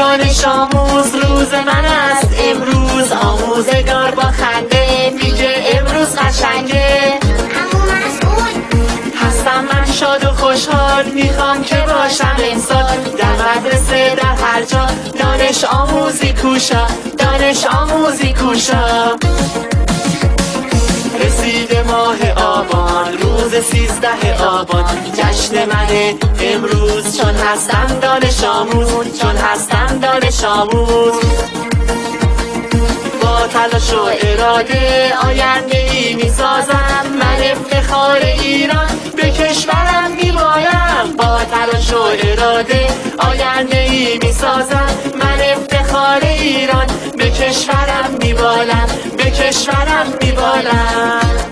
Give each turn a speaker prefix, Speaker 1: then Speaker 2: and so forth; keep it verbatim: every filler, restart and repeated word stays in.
Speaker 1: دانش آموز روز من است امروز، آموزگار با خنده میگه امروز قشنگه. هستم من شاد و خوشحال، میخوام که باشم انسان، در مدرسه در هر جا دانش آموزی کوشا، دانش آموزی کوشا. رسیده ماه آبان، روز سیزده آبان، جشن منه امروز، چون هستم دانش آموز، چون هستم دانش آموز. با تلاش و اراده آینده ای میسازم، من افتخار ایران به کشورم میمالم. با تلاش و اراده آینده ای میسازم، من افتخار ایران به کشورم میبالم، به کشورم میبالم.